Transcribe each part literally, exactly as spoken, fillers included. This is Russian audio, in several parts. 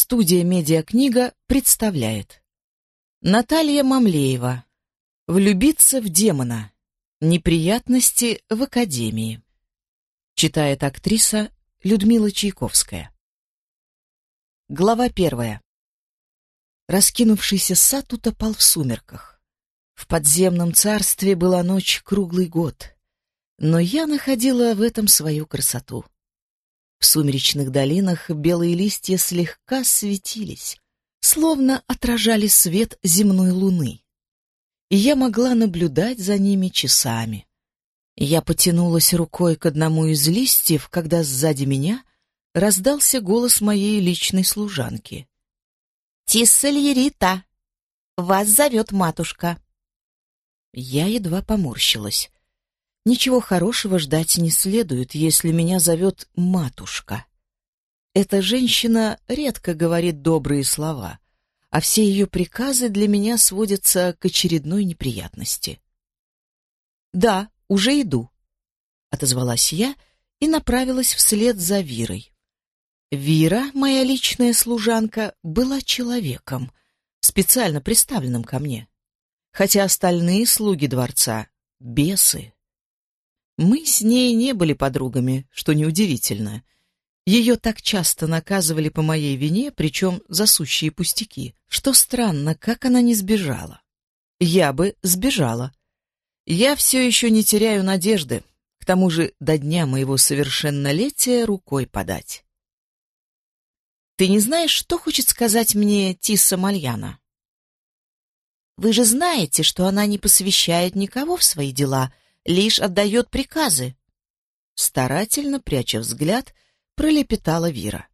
Студия «Медиакнига» представляет Наталья Мамлеева. «Влюбиться в демона. Неприятности в академии». Читает актриса Людмила Чайковская. Глава первая. Раскинувшийся сад утопал в сумерках. В подземном царстве была ночь круглый год, но я находила в этом свою красоту. В сумеречных долинах белые листья слегка светились, словно отражали свет земной луны, и я могла наблюдать за ними часами. Я потянулась рукой к одному из листьев, когда сзади меня раздался голос моей личной служанки. «Тиссельерита, вас зовет матушка». Я едва поморщилась. Ничего хорошего ждать не следует, если меня зовет матушка. Эта женщина редко говорит добрые слова, а все ее приказы для меня сводятся к очередной неприятности. «Да, уже иду», — отозвалась я и направилась вслед за Вирой. Вира, моя личная служанка, была человеком, специально представленным ко мне, хотя остальные слуги дворца — бесы. Мы с ней не были подругами, что неудивительно. Ее так часто наказывали по моей вине, причем за сущие пустяки, что странно, как она не сбежала. Я бы сбежала. Я все еще не теряю надежды, к тому же до дня моего совершеннолетия рукой подать. «Ты не знаешь, что хочет сказать мне Тисса Мальяна?» «Вы же знаете, что она не посвящает никого в свои дела, лишь отдает приказы», — старательно, пряча взгляд, пролепетала Вира.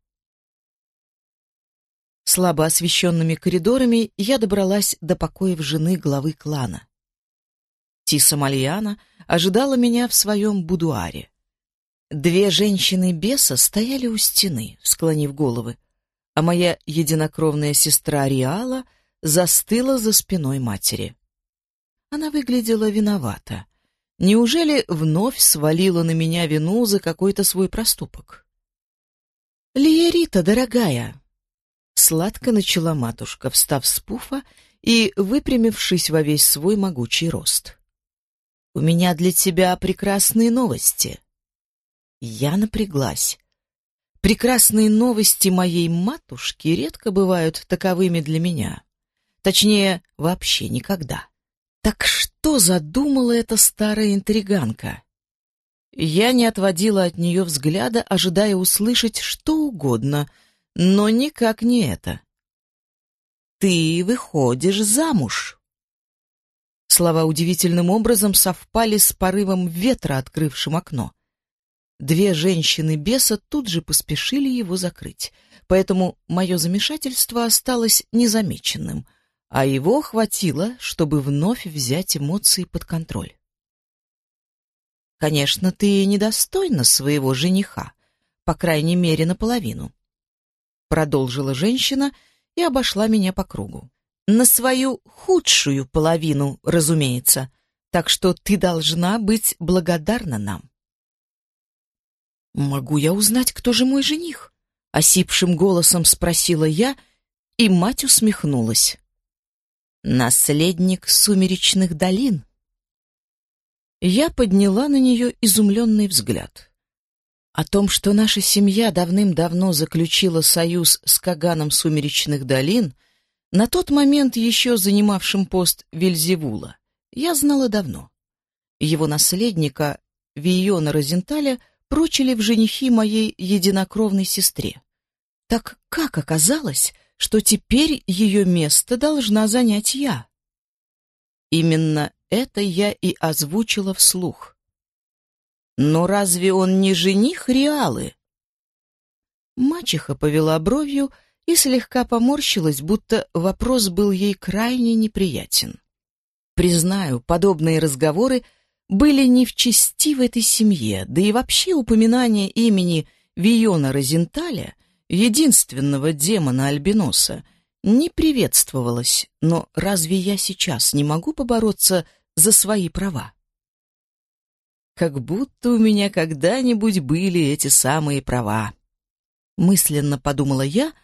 Слабо освещенными коридорами я добралась до покоев жены главы клана. Тисса Мальяна ожидала меня в своем будуаре. Две женщины-беса стояли у стены, склонив головы, а моя единокровная сестра Риала застыла за спиной матери. Она выглядела виновата. Неужели вновь свалила на меня вину за какой-то свой проступок? «Лиерита, дорогая!» Сладко начала матушка, встав с пуфа и выпрямившись во весь свой могучий рост. «У меня для тебя прекрасные новости». Я напряглась. Прекрасные новости моей матушки редко бывают таковыми для меня. Точнее, вообще никогда. Так что задумала эта старая интриганка? Я не отводила от нее взгляда, ожидая услышать что угодно, но никак не это. «Ты выходишь замуж!» Слова удивительным образом совпали с порывом ветра, открывшим окно. Две женщины-беса тут же поспешили его закрыть, поэтому мое замешательство осталось незамеченным, а его хватило, чтобы вновь взять эмоции под контроль. «Конечно, ты недостойна своего жениха, по крайней мере, наполовину», — продолжила женщина и обошла меня по кругу. «На свою худшую половину, разумеется, так что ты должна быть благодарна нам». «Могу я узнать, кто же мой жених?» — осипшим голосом спросила я, и мать усмехнулась. «Наследник сумеречных долин». Я подняла на нее изумленный взгляд. О том, что наша семья давным-давно заключила союз с Каганом сумеречных долин, на тот момент еще занимавшим пост Вельзевула, я знала давно. Его наследника, Вийона Розенталя, прочили в женихи моей единокровной сестре. Так как оказалось, что теперь ее место должна занять я? Именно это я и озвучила вслух. Но разве он не жених Риалы? Мачеха повела бровью и слегка поморщилась, будто вопрос был ей крайне неприятен. Признаю, подобные разговоры были не в чести в этой семье, да и вообще упоминание имени Вийона Розенталя, единственного демона-альбиноса, не приветствовалось, но разве я сейчас не могу побороться за свои права? Как будто у меня когда-нибудь были эти самые права. Мысленно подумала я,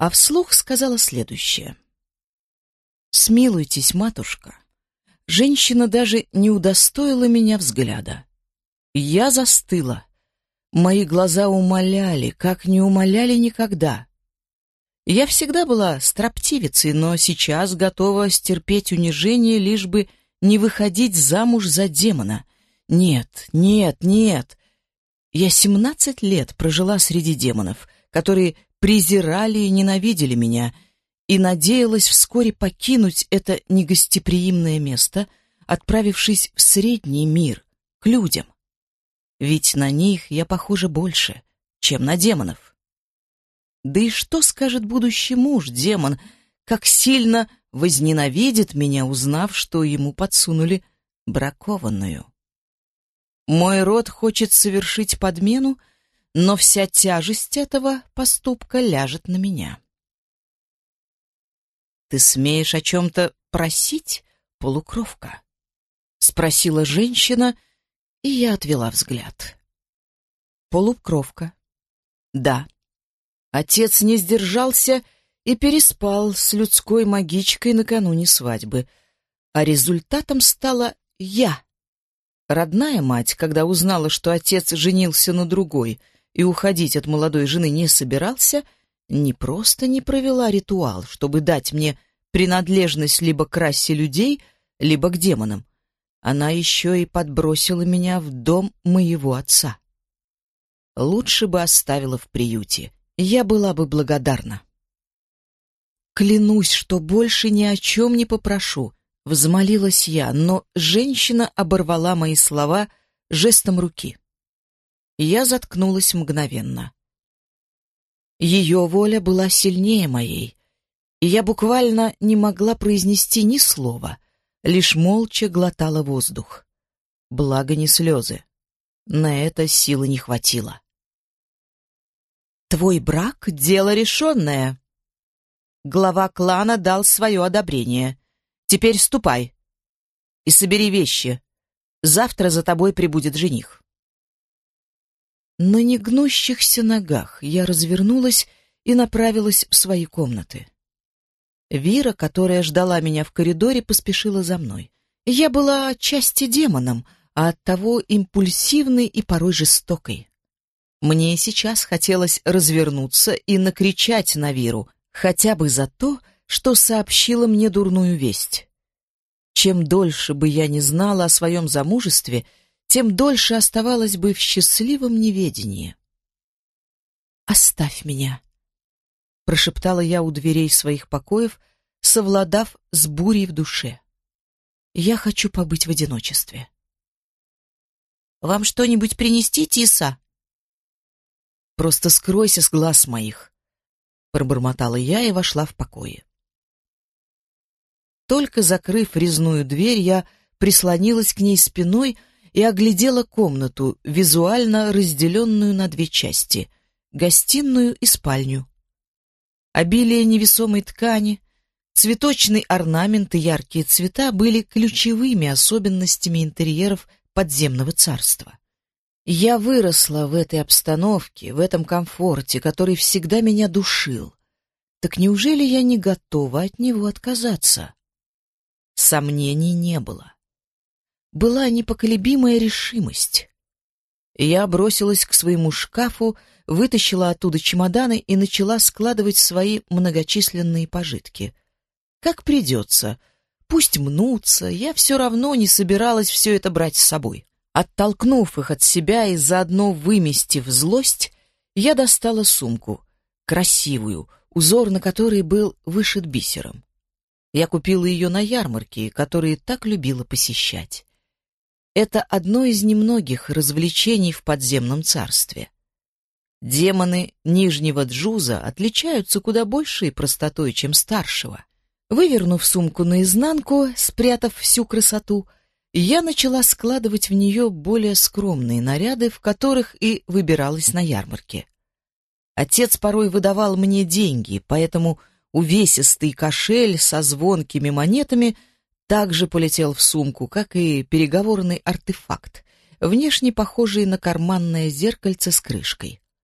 а вслух сказала следующее. «Смилуйтесь, матушка. Женщина даже не удостоила меня взгляда. Я застыла. Мои глаза умоляли, как не умоляли никогда. Я всегда была строптивицей, но сейчас готова стерпеть унижение, лишь бы не выходить замуж за демона. Нет, нет, нет. Я семнадцать лет прожила среди демонов, которые презирали и ненавидели меня, и надеялась вскоре покинуть это негостеприимное место, отправившись в средний мир, к людям. Ведь на них я похожа больше, чем на демонов. Да и что скажет будущий муж, демон, как сильно возненавидит меня, узнав, что ему подсунули бракованную. Мой род хочет совершить подмену, но вся тяжесть этого поступка ляжет на меня. «Ты смеешь о чем-то просить, полукровка?» — спросила женщина, и я отвела взгляд. Полукровка. Да. Отец не сдержался и переспал с людской магичкой накануне свадьбы, а результатом стала я. Родная мать, когда узнала, что отец женился на другой и уходить от молодой жены не собирался, не просто не провела ритуал, чтобы дать мне принадлежность либо к расе людей, либо к демонам. Она еще и подбросила меня в дом моего отца. Лучше бы оставила в приюте. Я была бы благодарна. «Клянусь, что больше ни о чем не попрошу», — взмолилась я, но женщина оборвала мои слова жестом руки. Я заткнулась мгновенно. Ее воля была сильнее моей, и я буквально не могла произнести ни слова, лишь молча глотала воздух. Благо не слезы. На это силы не хватило. «Твой брак — дело решенное. Глава клана дал свое одобрение. Теперь ступай и собери вещи. Завтра за тобой прибудет жених». На негнущихся ногах я развернулась и направилась в свои комнаты. Вира, которая ждала меня в коридоре, поспешила за мной. Я была отчасти демоном, а оттого импульсивной и порой жестокой. Мне сейчас хотелось развернуться и накричать на Виру, хотя бы за то, что сообщила мне дурную весть. Чем дольше бы я не знала о своем замужестве, тем дольше оставалась бы в счастливом неведении. «Оставь меня», — прошептала я у дверей своих покоев, совладав с бурей в душе. «Я хочу побыть в одиночестве». «Вам что-нибудь принести, Тиса?» «Просто скройся с глаз моих», — пробормотала я и вошла в покои. Только закрыв резную дверь, я прислонилась к ней спиной и оглядела комнату, визуально разделенную на две части — гостиную и спальню. Обилие невесомой ткани, цветочный орнамент и яркие цвета были ключевыми особенностями интерьеров подземного царства. Я выросла в этой обстановке, в этом комфорте, который всегда меня душил. Так неужели я не готова от него отказаться? Сомнений не было. Была непоколебимая решимость. Я бросилась к своему шкафу, вытащила оттуда чемоданы и начала складывать свои многочисленные пожитки. Как придется, пусть мнутся, я все равно не собиралась все это брать с собой. Оттолкнув их от себя и заодно выместив злость, я достала сумку, красивую, узор на которой был вышит бисером. Я купила ее на ярмарке, которые так любила посещать. Это одно из немногих развлечений в подземном царстве. Демоны Нижнего Джуза отличаются куда большей простотой, чем старшего. Вывернув сумку наизнанку, спрятав всю красоту, я начала складывать в нее более скромные наряды, в которых и выбиралась на ярмарке. Отец порой выдавал мне деньги, поэтому увесистый кошель со звонкими монетами также полетел в сумку, как и переговорный артефакт, внешне похожий на карманное зеркальце с крышкой.